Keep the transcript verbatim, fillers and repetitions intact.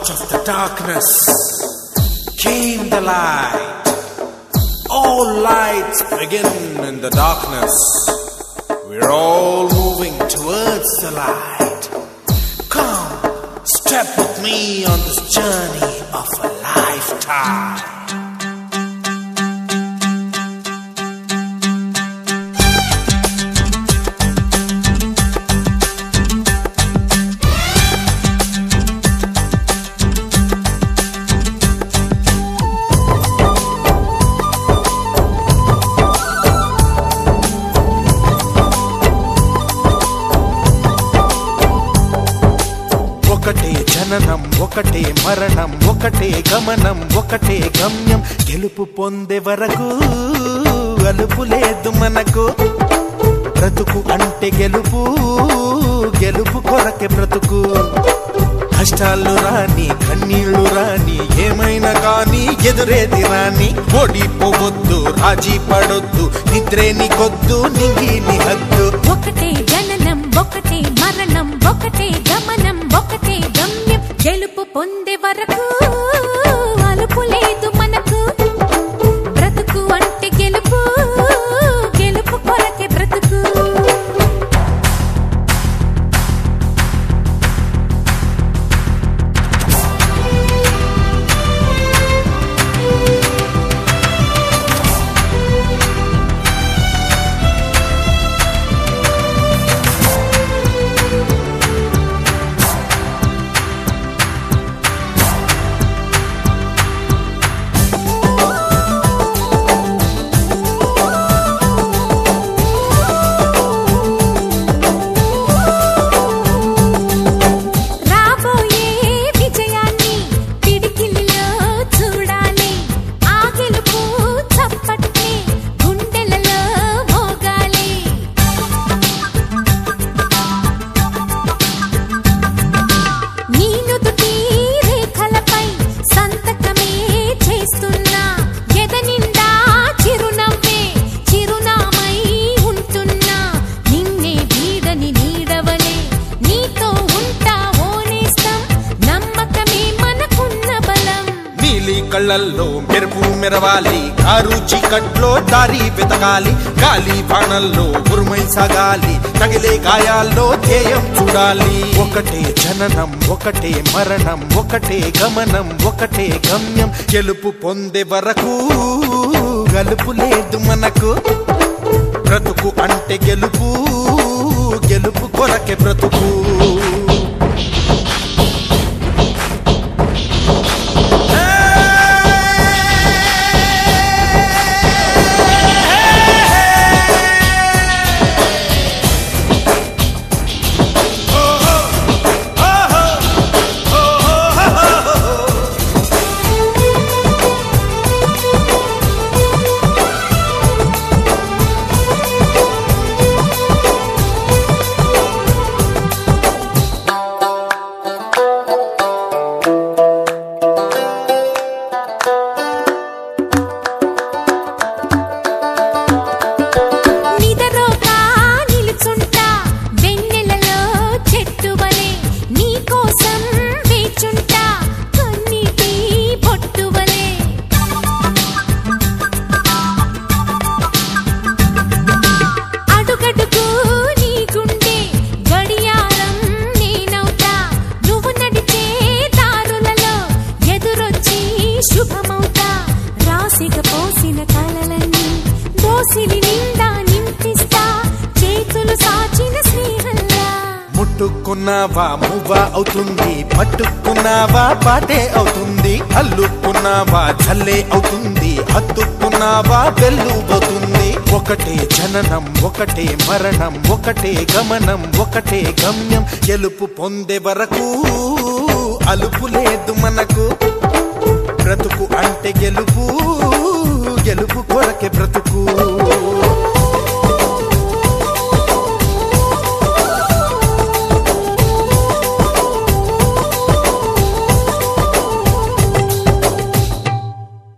Out of the darkness came the light. All lights begin in the darkness. We're all moving towards the light. Come, step with me on this journey of a lifetime. ఒకటే జననం ఒకటే మరణం ఒకటే గమనం ఒకటే గమ్యం గెలుపు పొందే వరకు అలుపు లేదు మనకు బ్రతుకు అంటే గెలుపు గెలుపు కొరకే బ్రతుకు కష్టాలు రాని కన్నీళ్లు రాని ఏమైనా కానీ ఎదురేది రాని ఓడిపోవద్దు రాజీ పడొద్దు నిద్రే నీకొద్దు నింగి నీ హద్దు ఒకటే జననం ఒకటే మరణం ఒకటే గమనం ఒకటే గమ్యం గెలుపు పొందే వరకు అలుపు లేదు మనకు బ్రతుకు అంటే గెలుపు గెలుపు కొరకే బ్రతుకు కళ్ళల్లో మెరుపు మెరవాలి కారు చీకట్లో దారి వెతకాలి గాలి బాణల్లో ఉరుమై సాగాలి తగిలే గాయాల్లో ధ్యేయం చూడాలి ఒకటే జననం ఒకటే మరణం ఒకటే గమనం ఒకటే గమ్యం గెలుపు పొందే వరకు గలుపు లేదు మనకు బ్రతుకు అంటే గెలుపు గెలుపు కొరకే బ్రతుకు పోసిన కలలన్నీ దోసిలి నిండా నింపిస్తా చేతులు సాచిన స్నేహంలా ముట్టుకున్నావా మువ్వ అవుతుంది పట్టుకున్నావా పాటే అవుతుంది అల్లుకున్నావా చల్లే అవుతుంది హత్తుకున్నావా వెల్లుబోతుంది ఒకటే జననం ఒకటే మరణం ఒకటే గమనం ఒకటే గమ్యం గెలుపు పొందే వరకు అలుపు లేదు మనకు బ్రతుకు అంటే గెలుపు